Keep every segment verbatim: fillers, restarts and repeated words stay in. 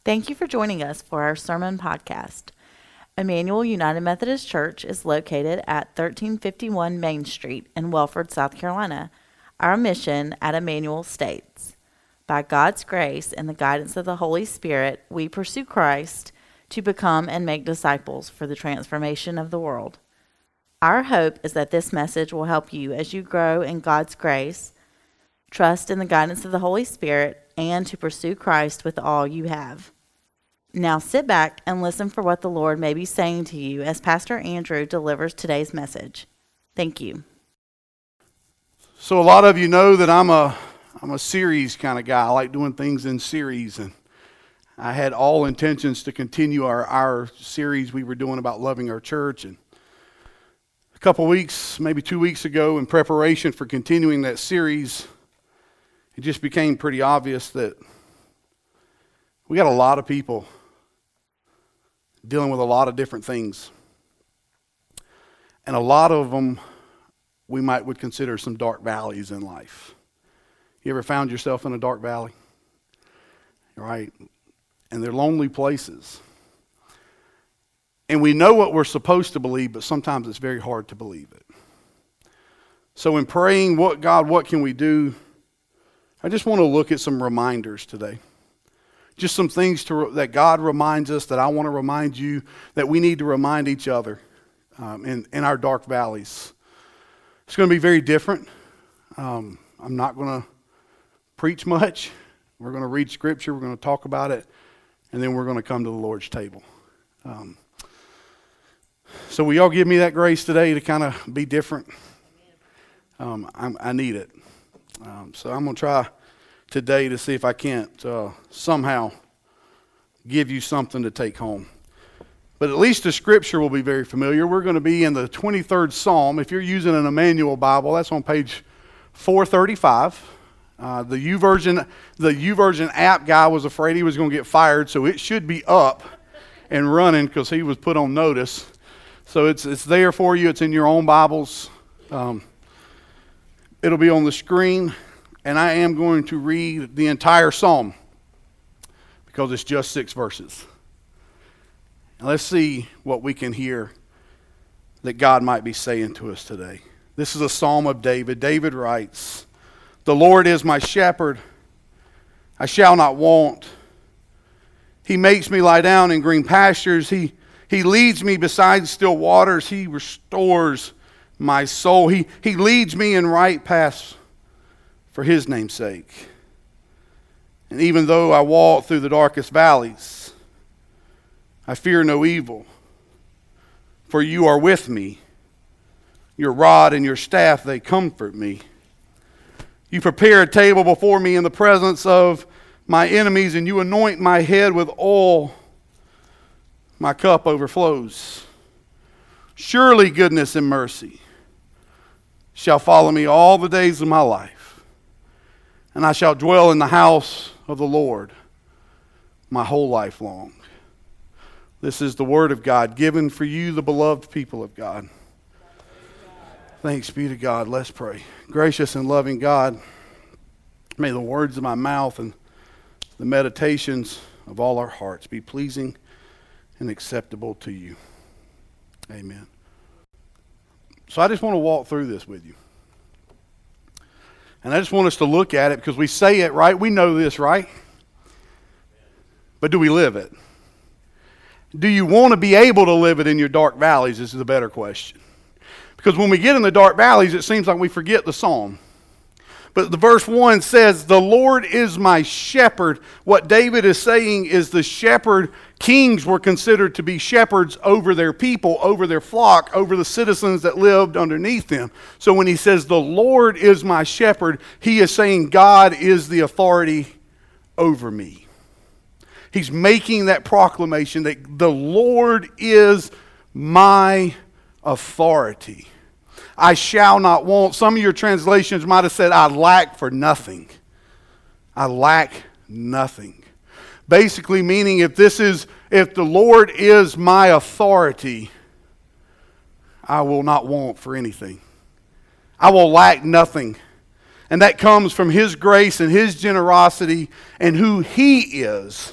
Thank you for joining us for our sermon podcast. Emmanuel United Methodist Church is located at thirteen fifty-one Main Street in Welford, South Carolina. Our mission at Emmanuel states, by God's grace and the guidance of the Holy Spirit, we pursue Christ to become and make disciples for the transformation of the world. Our hope is that this message will help you as you grow in God's grace, trust in the guidance of the Holy Spirit, and to pursue Christ with all you have. Now sit back and listen for what the Lord may be saying to you as Pastor Andrew delivers today's message. Thank you. So a lot of you know that I'm a I'm a series kind of guy. I like doing things in series, and I had all intentions to continue our, our series we were doing about loving our church. And a couple weeks, maybe two weeks ago, in preparation for continuing that series, it just became pretty obvious that we got a lot of people dealing with a lot of different things. And a lot of them we might would consider some dark valleys in life. You ever found yourself in a dark valley? Right? And they're lonely places. And we know what we're supposed to believe, but sometimes it's very hard to believe it. So in praying, what God, what can we do? I just want to look at some reminders today. Just some things to, that God reminds us, that I want to remind you, that we need to remind each other um, in, in our dark valleys. It's going to be very different. Um, I'm not going to preach much. We're going to read Scripture. We're going to talk about it. And then we're going to come to the Lord's table. Um, so will y'all give me that grace today to kind of be different? Um, I'm, I need it. Um, so I'm going to try today to see if I can't uh, somehow give you something to take home. But at least the scripture will be very familiar. We're going to be in the twenty-third Psalm. If you're using an Emmanuel Bible, that's on page four thirty-five. Uh, the YouVersion, the YouVersion app guy was afraid he was going to get fired, so it should be up and running because he was put on notice. So it's it's there for you. It's in your own Bibles. Um, it'll be on the screen. And I am going to read the entire psalm because it's just six verses. And let's see what we can hear that God might be saying to us today. This is a psalm of David. David writes, "The Lord is my shepherd, I shall not want. He makes me lie down in green pastures. He, he leads me beside still waters. He restores my soul. He, he leads me in right paths for His name's sake. And even though I walk through the darkest valleys, I fear no evil, for you are with me. Your rod and your staff, they comfort me. You prepare a table before me in the presence of my enemies, and you anoint my head with oil. My cup overflows. Surely goodness and mercy shall follow me all the days of my life. And I shall dwell in the house of the Lord my whole life long." This is the word of God given for you, the beloved people of God. Thanks be to God. Let's pray. Gracious and loving God, may the words of my mouth and the meditations of all our hearts be pleasing and acceptable to you. Amen. So I just want to walk through this with you. And I just want us to look at it because we say it, right? We know this, right? But do we live it? Do you want to be able to live it in your dark valleys? This is a better question. Because when we get in the dark valleys, it seems like we forget the psalm. But the verse one says, "The Lord is my shepherd." What David is saying is the shepherd, kings were considered to be shepherds over their people, over their flock, over the citizens that lived underneath them. So when he says, "The Lord is my shepherd," he is saying God is the authority over me. He's making that proclamation that the Lord is my authority. I shall not want. Some of your translations might have said, I lack for nothing. I lack nothing. Basically meaning if this is, if the Lord is my authority, I will not want for anything. I will lack nothing. And that comes from His grace and His generosity and who He is,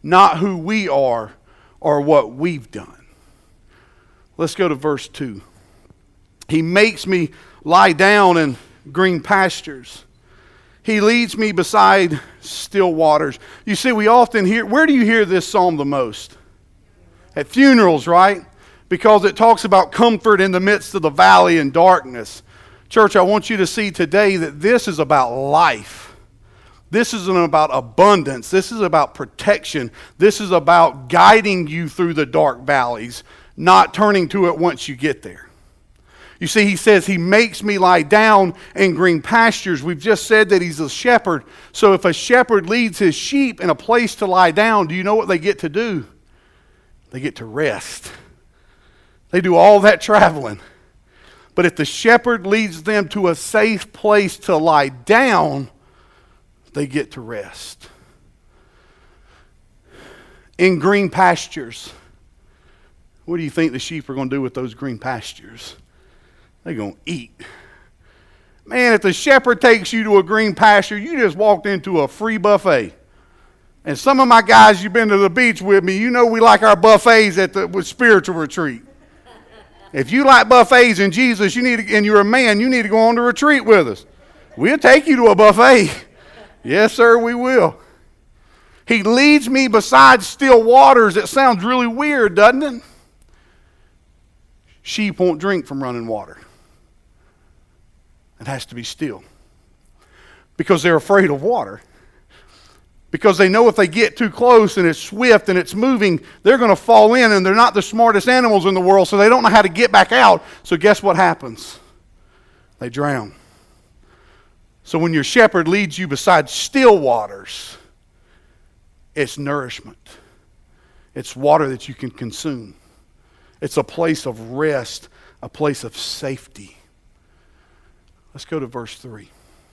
not who we are or what we've done. Let's go to verse two. He makes me lie down in green pastures. He leads me beside still waters. You see, we often hear, where do you hear this psalm the most? At funerals, right? Because it talks about comfort in the midst of the valley and darkness. Church, I want you to see today that this is about life. This isn't about abundance. This is about protection. This is about guiding you through the dark valleys, not turning to it once you get there. You see, he says, he makes me lie down in green pastures. We've just said that he's a shepherd. So if a shepherd leads his sheep in a place to lie down, do you know what they get to do? They get to rest. They do all that traveling. But if the shepherd leads them to a safe place to lie down, they get to rest. In green pastures. What do you think the sheep are going to do with those green pastures? They're going to eat. Man, if the shepherd takes you to a green pasture, you just walked into a free buffet. And some of my guys, you've been to the beach with me, you know we like our buffets at the with spiritual retreat. If you like buffets in Jesus, you need to, and you're a man, you need to go on the retreat with us. We'll take you to a buffet. Yes, sir, we will. He leads me beside still waters. It sounds really weird, doesn't it? Sheep won't drink from running water. It has to be still. Because they're afraid of water. Because they know if they get too close and it's swift and it's moving, they're going to fall in, and they're not the smartest animals in the world, so they don't know how to get back out. So guess what happens? They drown. So when your shepherd leads you beside still waters, it's nourishment. It's water that you can consume. It's a place of rest, a place of safety. Let's go to verse three.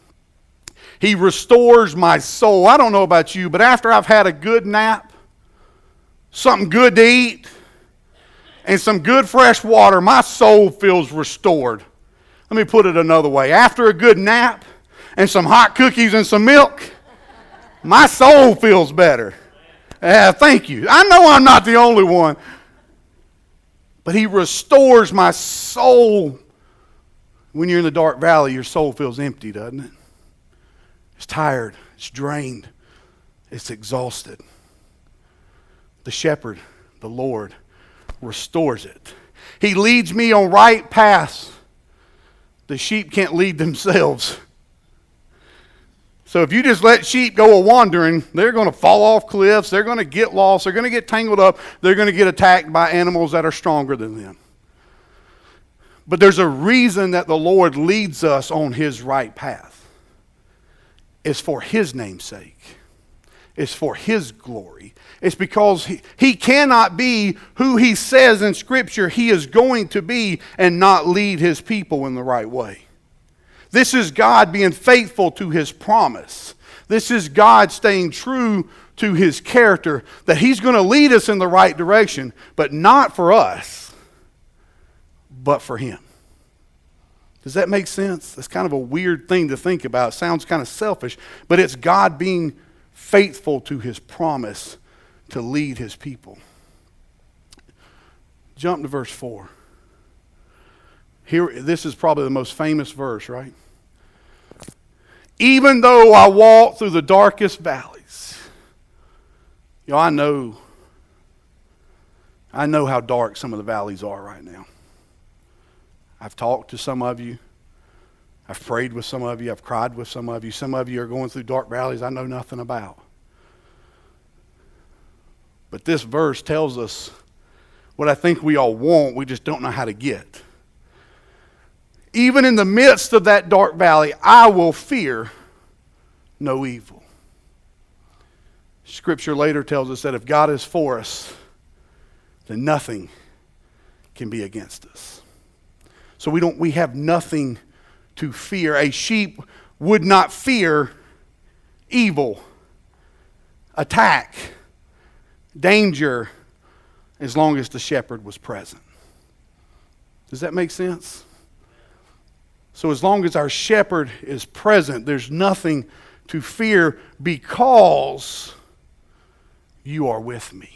He restores my soul. I don't know about you, but after I've had a good nap, something good to eat, and some good fresh water, my soul feels restored. Let me put it another way. After a good nap and some hot cookies and some milk, my soul feels better. Uh, thank you. I know I'm not the only one. But he restores my soul. When you're in the dark valley, your soul feels empty, doesn't it? It's tired. It's drained. It's exhausted. The shepherd, the Lord, restores it. He leads me on right paths. The sheep can't lead themselves. So if you just let sheep go a-wandering, they're going to fall off cliffs. They're going to get lost. They're going to get tangled up. They're going to get attacked by animals that are stronger than them. But there's a reason that the Lord leads us on his right path. It's for his name's sake. It's for his glory. It's because he, he cannot be who he says in Scripture he is going to be and not lead his people in the right way. This is God being faithful to his promise. This is God staying true to his character, that he's going to lead us in the right direction, but not for us, but for him. Does that make sense? That's kind of a weird thing to think about. It sounds kind of selfish, but it's God being faithful to his promise to lead his people. Jump to verse four. Here, this is probably the most famous verse, right? Even though I walk through the darkest valleys. You know, I know, I know how dark some of the valleys are right now. I've talked to some of you. I've prayed with some of you. I've cried with some of you. Some of you are going through dark valleys I know nothing about. But this verse tells us what I think we all want, we just don't know how to get. Even in the midst of that dark valley, I will fear no evil. Scripture later tells us that if God is for us, then nothing can be against us. So we don't we have nothing to fear. A sheep would not fear evil, attack, danger, as long as the shepherd was present. Does that make sense? So as long as our shepherd is present, there's nothing to fear, because you are with me.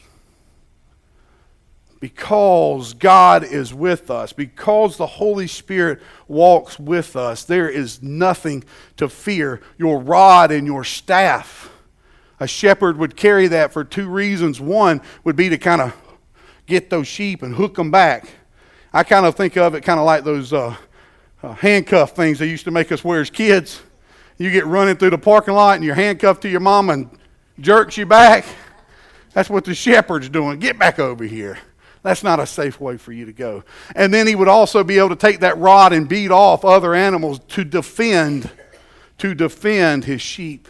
Because God is with us, because the Holy Spirit walks with us, there is nothing to fear. Your rod and your staff. A shepherd would carry that for two reasons. One would be to kind of get those sheep and hook them back. I kind of think of it kind of like those uh, uh, handcuff things they used to make us wear as kids. You get running through the parking lot and you're handcuffed to your mom and jerks you back. That's what the shepherd's doing. Get back over here. That's not a safe way for you to go. And then he would also be able to take that rod and beat off other animals to defend, to defend his sheep.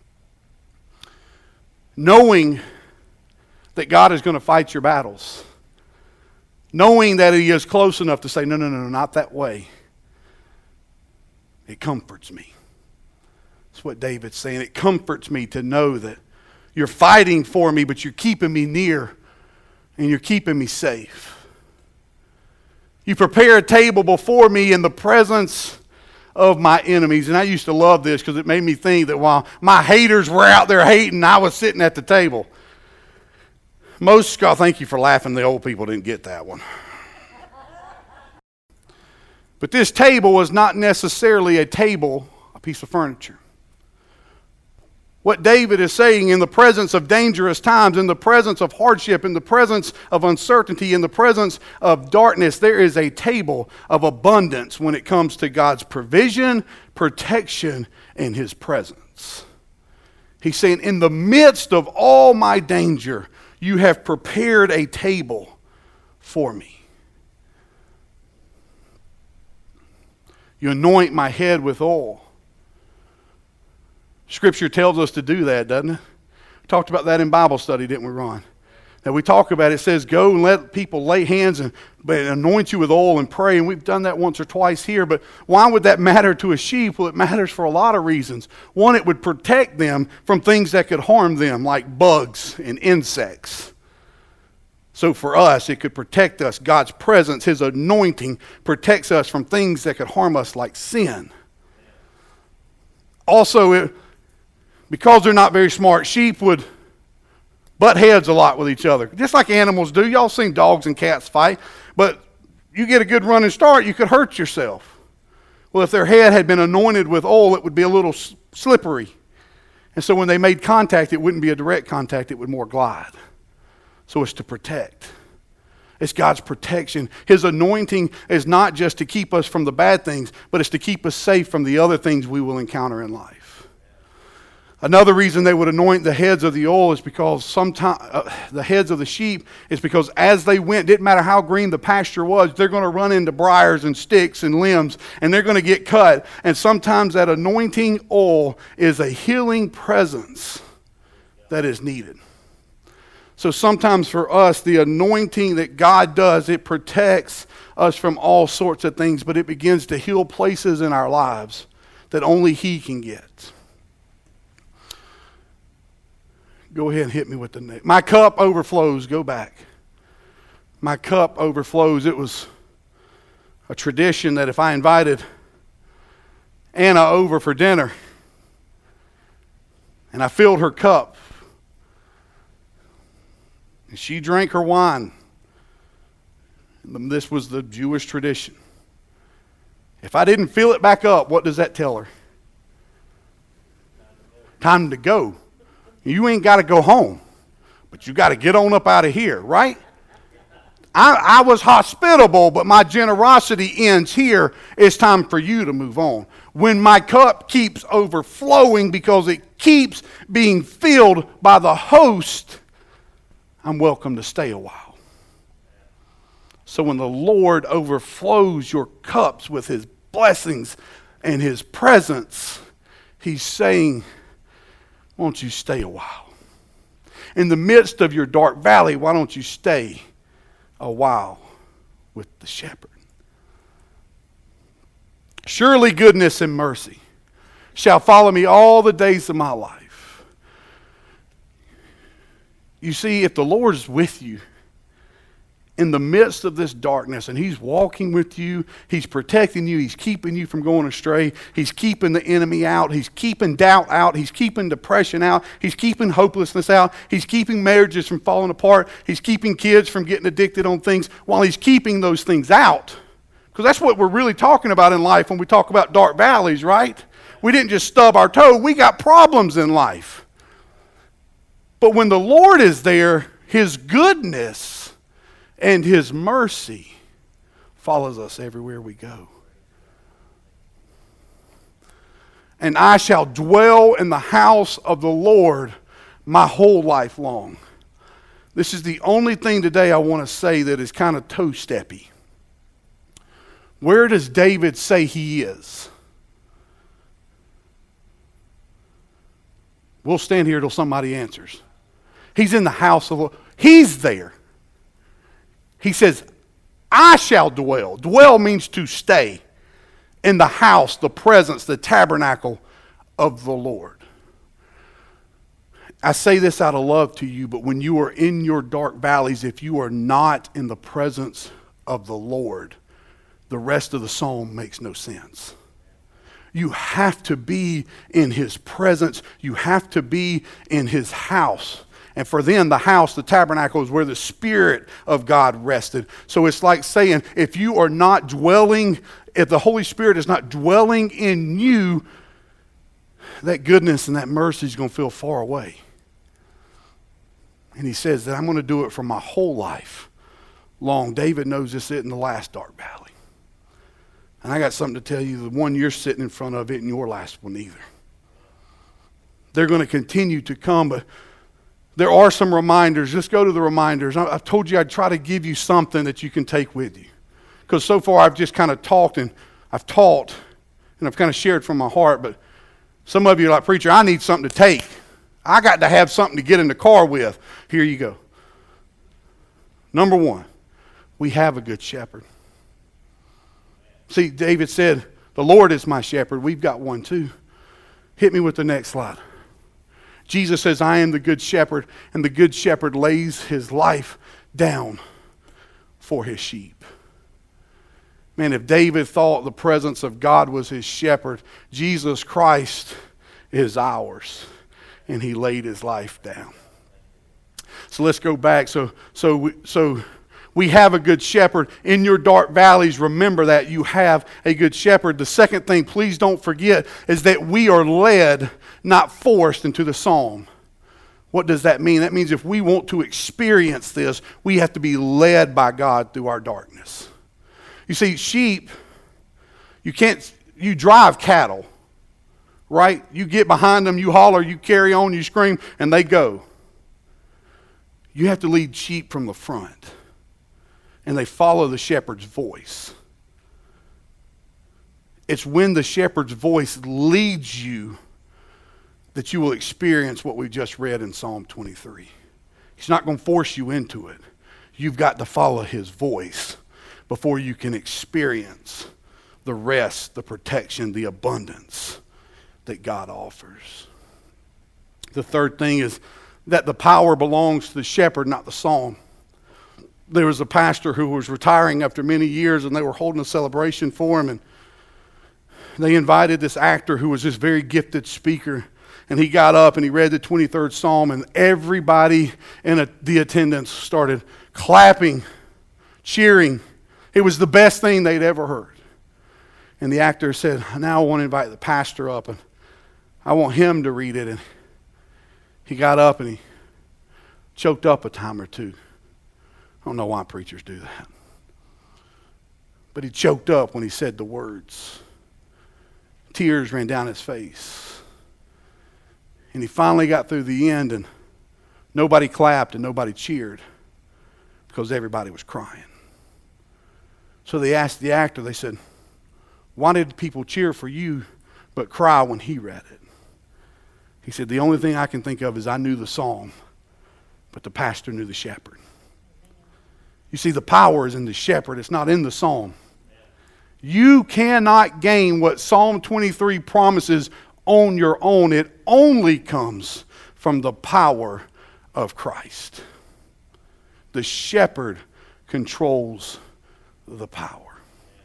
Knowing that God is going to fight your battles. Knowing that he is close enough to say, no, no, no, not that way. It comforts me. That's what David's saying. It comforts me to know that you're fighting for me, but you're keeping me near. And you're keeping me safe. You prepare a table before me in the presence of my enemies. And I used to love this because it made me think that while my haters were out there hating, I was sitting at the table. Most, God, thank you for laughing. The old people didn't get that one. But this table was not necessarily a table, a piece of furniture. What David is saying, in the presence of dangerous times, in the presence of hardship, in the presence of uncertainty, in the presence of darkness, there is a table of abundance when it comes to God's provision, protection, and his presence. He's saying, in the midst of all my danger, you have prepared a table for me. You anoint my head with oil. Scripture tells us to do that, doesn't it? We talked about that in Bible study, didn't we, Ron? That we talk about it, it says, go and let people lay hands and anoint you with oil and pray. And we've done that once or twice here. But why would that matter to a sheep? Well, it matters for a lot of reasons. One, it would protect them from things that could harm them, like bugs and insects. So for us, it could protect us. God's presence, his anointing, protects us from things that could harm us, like sin. Also, it because they're not very smart, sheep would butt heads a lot with each other. Just like animals do. Y'all seen dogs and cats fight. But you get a good running start, you could hurt yourself. Well, if their head had been anointed with oil, it would be a little slippery. And so when they made contact, it wouldn't be a direct contact, it would more glide. So it's to protect. It's God's protection. His anointing is not just to keep us from the bad things, but it's to keep us safe from the other things we will encounter in life. Another reason they would anoint the heads of the oil is because sometimes uh, the heads of the sheep is because as they went, didn't matter how green the pasture was, they're going to run into briars and sticks and limbs, and they're going to get cut. And sometimes that anointing oil is a healing presence that is needed. So sometimes for us, the anointing that God does, it protects us from all sorts of things, but it begins to heal places in our lives that only he can get. Go ahead and hit me with the next. My cup overflows. Go back. My cup overflows. It was a tradition that if I invited Anna over for dinner and I filled her cup and she drank her wine, this was the Jewish tradition. If I didn't fill it back up, what does that tell her? Time to go. You ain't got to go home, but you got to get on up out of here, right? I, I was hospitable, but my generosity ends here. It's time for you to move on. When my cup keeps overflowing because it keeps being filled by the host, I'm welcome to stay a while. So when the Lord overflows your cups with his blessings and his presence, he's saying, won't you stay a while? In the midst of your dark valley, why don't you stay a while with the shepherd? Surely goodness and mercy shall follow me all the days of my life. You see, if the Lord is with you, in the midst of this darkness, and he's walking with you, he's protecting you, he's keeping you from going astray, he's keeping the enemy out, he's keeping doubt out, he's keeping depression out, he's keeping hopelessness out, he's keeping marriages from falling apart, he's keeping kids from getting addicted on things, while he's keeping those things out. Because that's what we're really talking about in life when we talk about dark valleys, right? We didn't just stub our toe, we got problems in life. But when the Lord is there, his goodness and his mercy follows us everywhere we go. And I shall dwell in the house of the Lord my whole life long. This is the only thing today I want to say that is kind of toe-steppy. Where does David say he is? We'll stand here till somebody answers. He's in the house of the Lord. He's there. He says, I shall dwell. Dwell means to stay in the house, the presence, the tabernacle of the Lord. I say this out of love to you, but when you are in your dark valleys, if you are not in the presence of the Lord, the rest of the psalm makes no sense. You have to be in his presence. You have to be in his house. And for them, the house, the tabernacle, is where the Spirit of God rested. So it's like saying, if you are not dwelling, if the Holy Spirit is not dwelling in you, that goodness and that mercy is going to feel far away. And he says that I'm going to do it for my whole life long. David knows this isn't the last dark valley. And I got something to tell you, the one you're sitting in front of isn't your last one either. They're going to continue to come, but there are some reminders. Just go to the reminders. I've told you I'd try to give you something that you can take with you. Because so far I've just kind of talked and I've taught and I've kind of shared from my heart. But some of you are like, preacher, I need something to take. I got to have something to get in the car with. Here you go. Number one, we have a good shepherd. See, David said, the Lord is my shepherd. We've got one too. Hit me with the next slide. Jesus says, I am the good shepherd, and the good shepherd lays his life down for his sheep. Man, if David thought the presence of God was his shepherd, Jesus Christ is ours, and he laid his life down. So let's go back. So, so, we, so we have a good shepherd. In your dark valleys, remember that you have a good shepherd. The second thing, please don't forget, is that we are led, not forced, into the psalm. What does that mean? That means if we want to experience this, we have to be led by God through our darkness. You see, sheep, you can't, you drive cattle, right? You get behind them, you holler, you carry on, you scream, and they go. You have to lead sheep from the front, and they follow the shepherd's voice. It's when the shepherd's voice leads you that you will experience what we just read in Psalm twenty-three. He's not going to force you into it. You've got to follow his voice before you can experience the rest, the protection, the abundance that God offers. The third thing is that the power belongs to the shepherd, not the psalm. There was a pastor who was retiring after many years, and they were holding a celebration for him, and they invited this actor who was this very gifted speaker, and he got up and he read the twenty-third Psalm, and everybody in a, the attendance started clapping, cheering. It was the best thing they'd ever heard. And the actor said, now I want to invite the pastor up, and I want him to read it. And he got up and he choked up a time or two. I don't know why preachers do that. But he choked up when he said the words. Tears ran down his face. And he finally got through the end, and nobody clapped and nobody cheered because everybody was crying. So they asked the actor, they said, why did people cheer for you but cry when he read it? He said, the only thing I can think of is I knew the psalm, but the pastor knew the shepherd. You see, the power is in the shepherd. It's not in the psalm. You cannot gain what Psalm twenty-three promises on your own. It only comes from the power of Christ. The shepherd controls the power.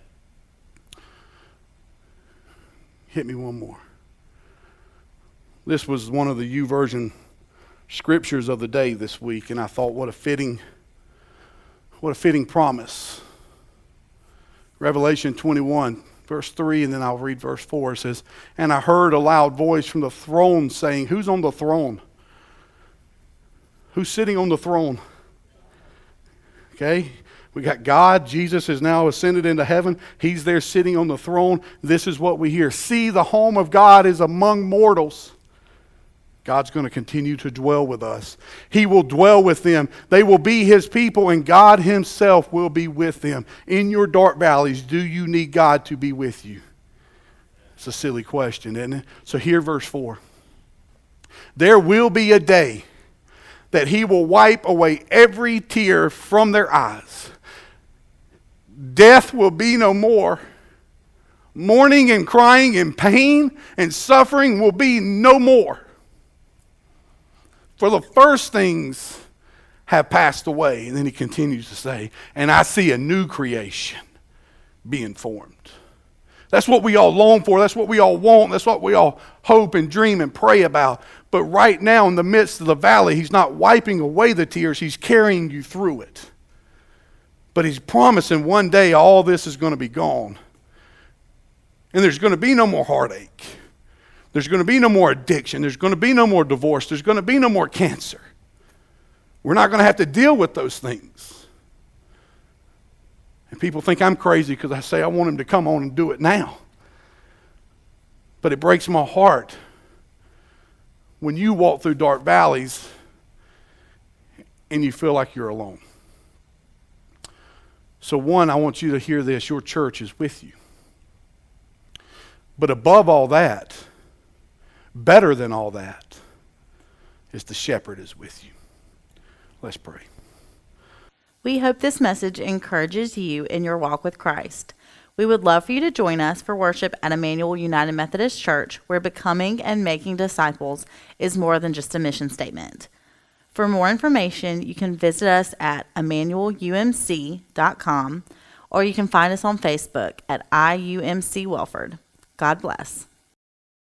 Hit me one more. This was one of the YouVersion scriptures of the day this week, and I thought, what a fitting, what a fitting promise. Revelation twenty-one, verse three, and then I'll read verse four. It says, "And I heard a loud voice from the throne saying," who's on the throne? Who's sitting on the throne? Okay, we got God. Jesus has now ascended into heaven. He's there sitting on the throne. This is what we hear. "See, the home of God is among mortals." God's going to continue to dwell with us. He will dwell with them. They will be His people, and God Himself will be with them. In your dark valleys, do you need God to be with you? It's a silly question, isn't it? So here, verse four. "There will be a day that He will wipe away every tear from their eyes. Death will be no more. Mourning and crying and pain and suffering will be no more. For the first things have passed away." And then he continues to say, "And I see a new creation being formed." That's what we all long for. That's what we all want. That's what we all hope and dream and pray about. But right now, in the midst of the valley, He's not wiping away the tears. He's carrying you through it. But He's promising one day all this is going to be gone. And there's going to be no more heartache. There's going to be no more addiction. There's going to be no more divorce. There's going to be no more cancer. We're not going to have to deal with those things. And people think I'm crazy because I say I want Him to come on and do it now. But it breaks my heart when you walk through dark valleys and you feel like you're alone. So one, I want you to hear this. Your church is with you. But above all that, better than all that, is the shepherd is with you. Let's pray. We hope this message encourages you in your walk with Christ. We would love for you to join us for worship at Emmanuel United Methodist Church, where becoming and making disciples is more than just a mission statement. For more information, you can visit us at emmanuel u m c dot com, or you can find us on Facebook at I U M C Welford. God bless.